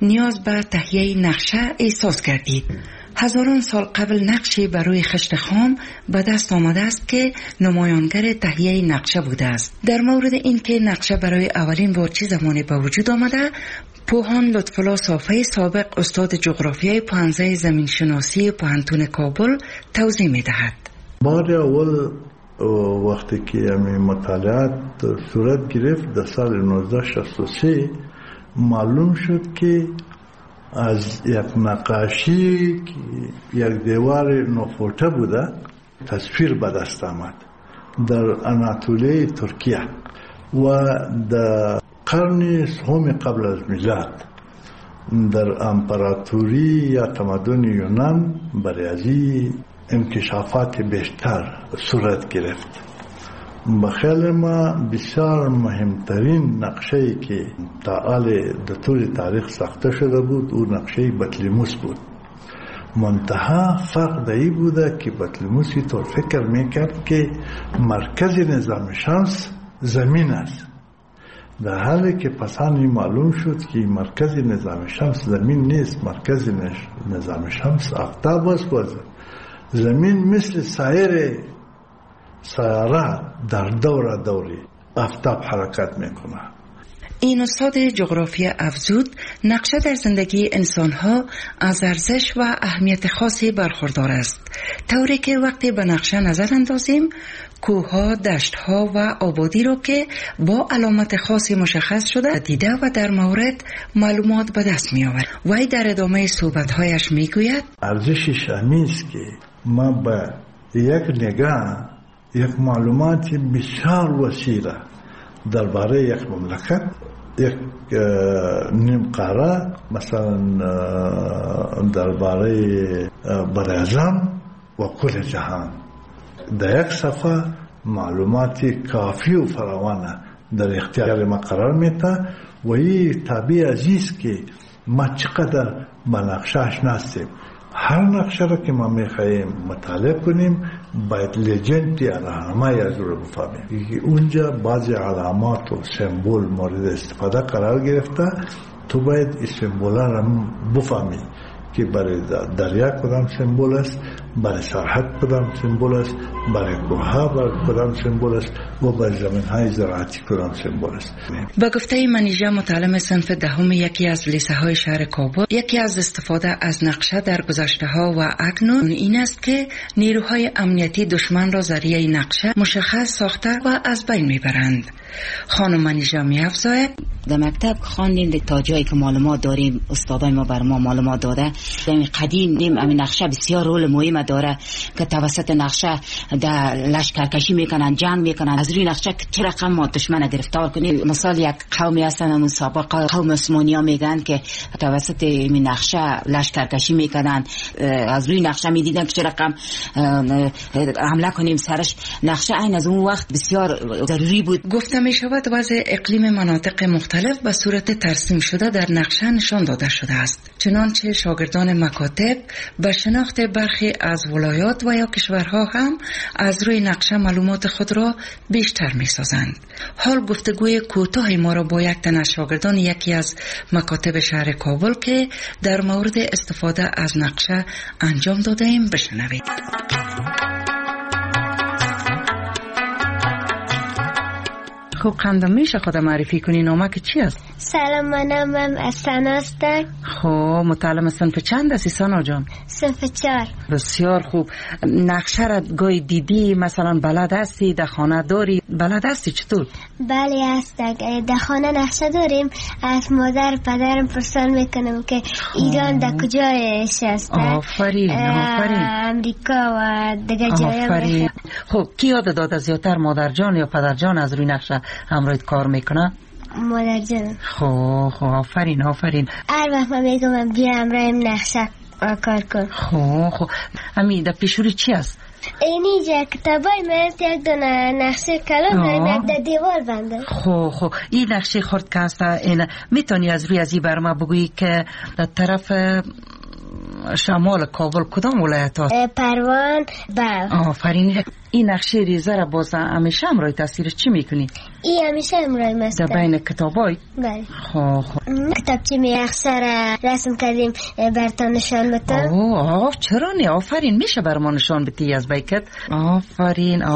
نیاز به تهیه نقشه احساس کردید. هزاران سال قبل نقشی برای خشت خام به دست آمده است که نمایانگر تهیه نقشه بوده است. در مورد این که نقشه برای اولین بار چه زمانی به وجود آمده، پوهان لطف‌الله صافی سابق استاد جغرافیای پانزه زمینشناسی پوهنتون کابل توضیح می‌دهد. بار اول وقتی که همین مطالعات صورت گرفت در سال 1963 معلوم شد که از یک نقاشی که یک دیوار 9 فوته بوده تصویر به دست آمد در اناتولیه ترکیه و در قرن سوم قبل از میلاد در امپراتوری یا تمدن یونان برای ازی انکشافات بیشتر صورت گرفت. بخیال ما بسیار مهمترین نقشه‌ای که تا حال در طول تاریخ ساخته شده بود او نقشه بطلیموس بود. منتها فرق دایی بوده که بطلیموسی طور فکر میکرد که مرکز نظام شمس زمین است، در حالی که پسانی معلوم شد که مرکز نظام شمس زمین نیست، مرکز نظام شمس آفتاب است و زمین مثل سایر سیاره در دوری آفتاب حرکت میکنه. این استاد جغرافیا افزود نقشه در زندگی انسانها از ارزش و اهمیت خاصی برخوردار است، طوری که وقتی به نقشه نظر اندازیم کوه‌ها، دشت‌ها و آبادی را که با علامت خاصی مشخص شده دیده و در مورد معلومات به دست می‌آورد. وی در ادامه صحبت‌هایش می‌گوید ارزشش همین است که ما به یک نگاه یک معلومات بسیار وسیع درباره یک مملکت، یک نیم قاره، مثلا درباره براعظم و کل جهان در یک صفحه معلومات کافی و فراوانه در اختیار ما قرار میده و این طبیعی عزیز که ما چقدر به نقشه آشنا هستیم. هر نقشه را که ما میخواهیم مطالعه کنیم باید لجنت یا راهنمای از رو بفهمیم. اونجا بعضی علامات و سمبول مورد استفاده قرار گرفته، تو باید این سمبول را بفهمی که برای دریا کدام سمبول است، برای سرحد کدام سمبول است، برای کوه‌ها کدام سمبول است و برای زمین‌های زراعتی کدام سمبول است. با گفته منیژه متعلم صنف دهم یکی از لیسه‌های شهر کابل، یکی از استفاده از نقشه در گذشته‌ها و اکنون این است که نیروهای امنیتی دشمن را ذریعه نقشه مشخص ساخته و از بین میبرند. خانم منیژه می‌افزاید در مکتب خواندیم تا جایی که معلومات داریم، استادای ما بر ما معلومات داده. در قدیم این نقشه بسیار رول مهم داره که توسط نقشه در لشکرکشی میکنن، جنگ میکنن. از روی نقشه چه رقم ما دشمن گرفتار کنیم. مثال یک قومی هستن همون سابق قوم عثمانی ها میگن که توسط این نقشه لشکرکشی میکنن، از روی نقشه میدیدن که چه رقم حمله کنیم سرش. نقشه این از اون وقت بسیار ضروری بود. گفته می شود وضع اقلیم مناطق مختلف به صورت ترسیم شده در نقشه نشان داده شده است، چنانچه شاگردان مکاتب به شناخت برخی از ولایات و یا کشورها هم از روی نقشه معلومات خود را بیشتر می سازند. حال گفتگوی کوتاهی ما را با یک تن از شاگردان یکی از مکاتب شهر کابل که در مورد استفاده از نقشه انجام داده ایم بشنوید. خب قندم میشه خود معرفی کنی، نامک چی است؟ سلام، منم سنا هستم. خب متعلم صنف چند هستی سنا جان؟ صنف 4. بسیار خوب. نقشه را گاهی دیدی، مثلا بلد هستی، در خانه داری، بلد هستی چطور؟ بله هستم، در خانه نقشه داریم. از مادر پدرم پرسان میکنم که ایران در کجایش است. آفرین امریکا و دیگه جای. خب کی یاد داده زیادتر، مادر جان یا پدر جان از روی نقشه همراهت کار میکنه؟ مادر جان. خب آفرین. هر وقت من میگم بیا همراهیم نقشه کار کن. خب امی در پیشوری چی است؟ اینجا کتابای مرد یک دونه نقشه کلام در دیوار بنده. خب این نقشه خورد که هست، این میتونی از روی ازی بر ما بگویی که در طرف شمال کابل کدام ولایت هست؟ پروان، بلخ. آفرین. این نقشه ریزه را باز همیشه همراه تصویرش چی میکنی؟ این همیشه همراه ماست. در بین کتابای؟ بله. کتابچه می اخسر رسم کردیم برتان نشان بتم. چرا نه؟ آفرین، میشه بر ما نشان بدی از بیکت؟ آفرین.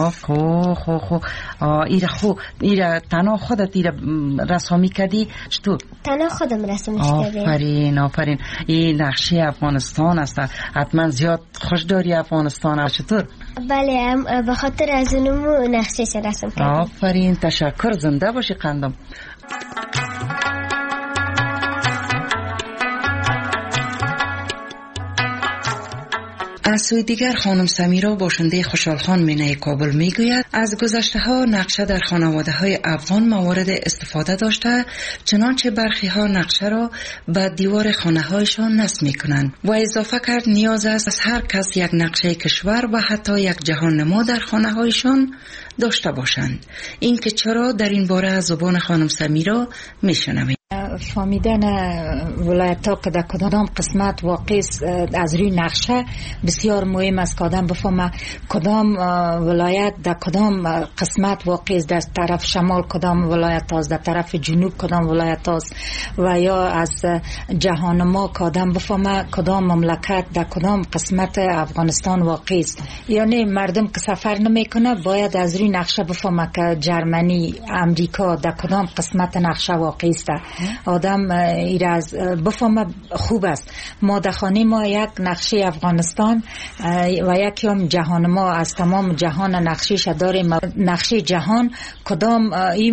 ایره تنها خودت ایره رسامی کردی؟ چطور؟ تنها خودم رسمش کردیم. آفرین. این نقشه افغانستان است. حتما زیاد خوش داری افغانستان. چطور؟ بله، به خاطر از اونمو نقشه رسم کردیم. آفرین، تشکر. زنده باشی قندم. از سوی دیگر خانم سمیرا باشنده خوشحالخان مینه کابل میگوید از گذشته ها نقشه در خانواده های افغان موارد استفاده داشته، چنانچه برخی ها نقشه را به دیوار خانه هایشان نصب میکنند و اضافه کرد نیاز است از هر کس یک نقشه کشور و حتی یک جهان نما در خانه هایشان داشته باشند. این که چرا در این باره از زبان خانم سمیرا میشنویم. فهمیدن ولایت ها که در کدام قسمت واقع از روی نقشه بسیار مهم است که آدم بفهمه کدام ولایت در کدام قسمت واقع است، در طرف شمال کدام ولایت است، در طرف جنوب کدام ولایت است، و یا از جهان ما که آدم بفهمه کدام مملکت در کدام قسمت افغانستان واقع است. یعنی مردم که سفر نمیکنه باید از روی نقشه بفهمه که جرمنی، امریکا در کدام قسمت نقشه واقع است. آدم ایراز بفهمه خوب است. ما در خانه ما یک نقشه افغانستان و یکی هم جهان ما از تمام جهان نقشه‌اش داریم. نقشه جهان کدام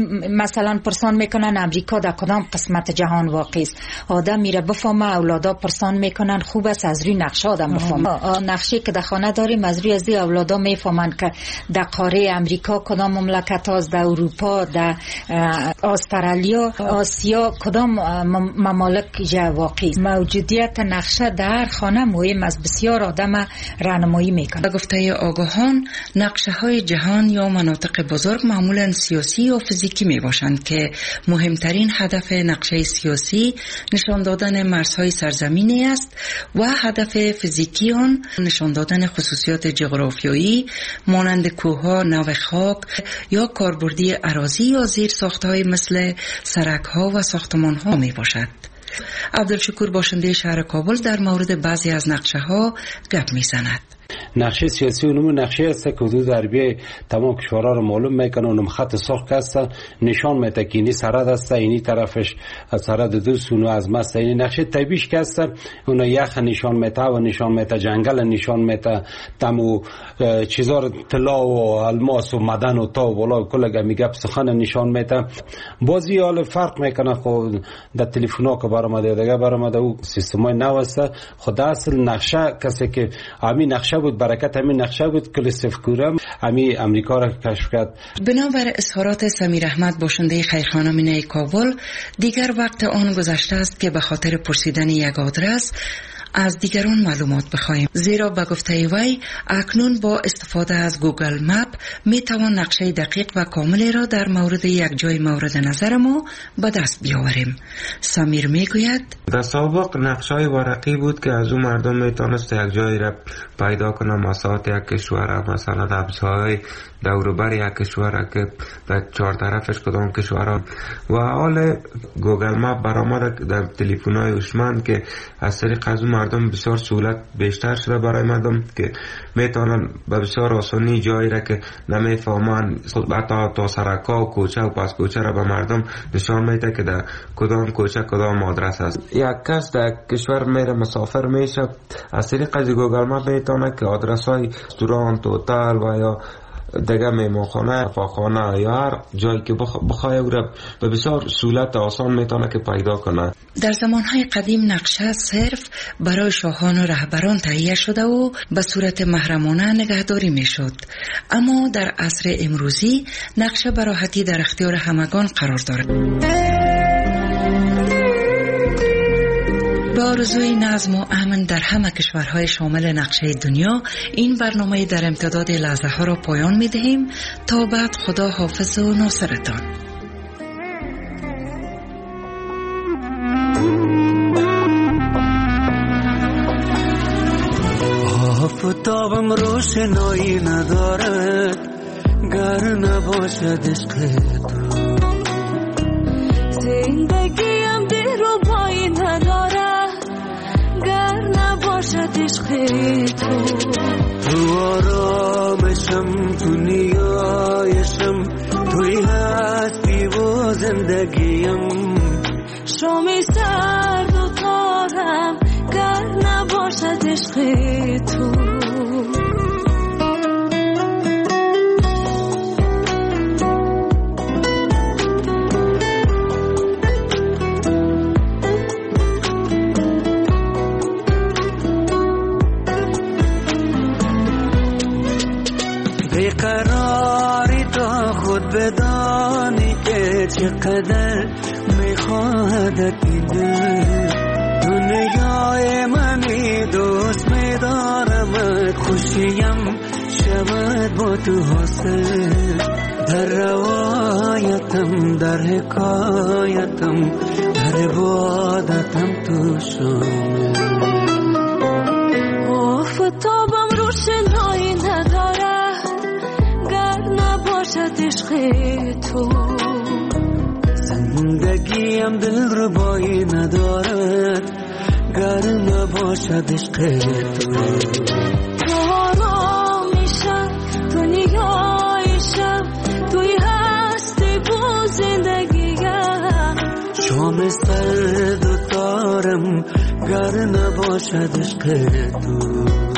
مثلا پرسان میکنن امریکا در کدام قسمت جهان واقع است. آدم میره بفهمه، اولادا پرسان میکنن. خوب است از روی نقشه آدم بفهمه. نقشه که در خانه داریم از روی از اولادا میفهمن که در قاره امریکا کدام مملکت است، در اروپا، در استرالیا، آسیا کدام ممالک جا واقع است. موجودیت نقشه در خانه مهم است. بسیار آدم راهنمایی میکنه. به گفته آگاهان نقشه های جهان یا مناطق بزرگ معمولا سیاسی یا فیزیکی می باشند که مهمترین هدف نقشه سیاسی نشان دادن مرزهای سرزمینی است و هدف فیزیکی آن نشان دادن خصوصیات جغرافیایی مانند کوهها، نوع خاک یا کاربردی اراضی یا زیر ساختهای مثل سرک‌ها و ساختمان‌ها می باشد. عبدالشکور باشنده شهر کابل در مورد بعضی از نقشه ها گپ می زند. نقشه سیاسی اونم نقشه است که حدود عربی تمام کشورها رو معلوم میکنه. اونم خط سرخ است، نشان میده که اینی سرحد است، اینی طرفش سرحد دوست اونو از ماست. این نقشه طبیعیش است، اون یخ نشان میده و نشان میده جنگل نشان میده، تمو چیزا طلا و الماس و معدن و تا و بالا کل میگه سخن نشان میده. بازی حال فرق میکنه. خود در تلفن‌ها که برآمده دیگه برآمده او سیستمای نو است. خود اصل نقشه کسی که همین نقشه بود، برکت همین نقشه بود که لسفکورم همین امریکا را کشف کرد. بنابر اظهارات سمیر احمد باشنده خیرخانه مینه کابل، دیگر وقت آن گذشته است که به خاطر پرسیدن یک آدرس از دیگران معلومات بخواهیم، زیرا به گفته وی اکنون با استفاده از گوگل مپ می توان نقشه دقیق و کاملی را در مورد یک جای مورد نظر ما به دست بیاوریم. سمیر می گوید در سابق نقشه ورقی بود که از اون مردم می تونست یک جایی را پیدا کنه، مساحت یک کشور، مثلا ابزهای دوروبر یک کشور که در چهار طرفش کدام کشورها، و حال گوگل مپ برآمد در تلفن‌های هوشمند که از طریق از مردم بسیار سهولت بیشتر شده برای مردم که میتونن به بسیار آسانی جایی را که نمیفهمن تا سرکا و کوچه و پس کوچه را به مردم نشان میده که در کدام کوچه کدام آدرس است. یک کس در کشور میره مسافر میشه، از طریق از گوگل مپ میتونه که آدرس های رستوران، هتل و یا دیگه میمانخانه، فاخانه یا هر جایی که بخواه او را به بسیار سهولت آسان میتونه که پیدا کنه. در زمانهای قدیم نقشه صرف برای شاهان و رهبران تهیه شده و به صورت محرمانه نگهداری میشد، اما در عصر امروزی نقشه به راحتی در اختیار همگان قرار دارد. با آرزوی نظم و امن در همه کشورهای شامل نقشه دنیا، این برنامه در امتداد لحظه ها را پایان می دهیم. تا بعد، خدا حافظ و ناصرتان. آفتابم روشنایی ندارد گر نباشد عشق تو. زندگیم دلربایی ندارد گر نباشد عشق تو. تو آرامشم، تو نیایشم، توی هستی و زندگیم. شامی سرد و تارم گر نباشد عشق تو. بیقراری تا خود بدانی که چقدر میخواهد این دل. دنیای منی دوست میدارمت، خوشیم شود با تو حاصل. در روایتم، در حکایتم، در عبادتم تو شامل. آفتابم روشنایی نداره گر نباشد عشق تو. زندگیم دلربایی ندارد گر نباشد عشق تو. تو آرامیشم، تو نیایشم، توی هستی با زندگیم. شام سرد و تارم گر نباشد عشق تو.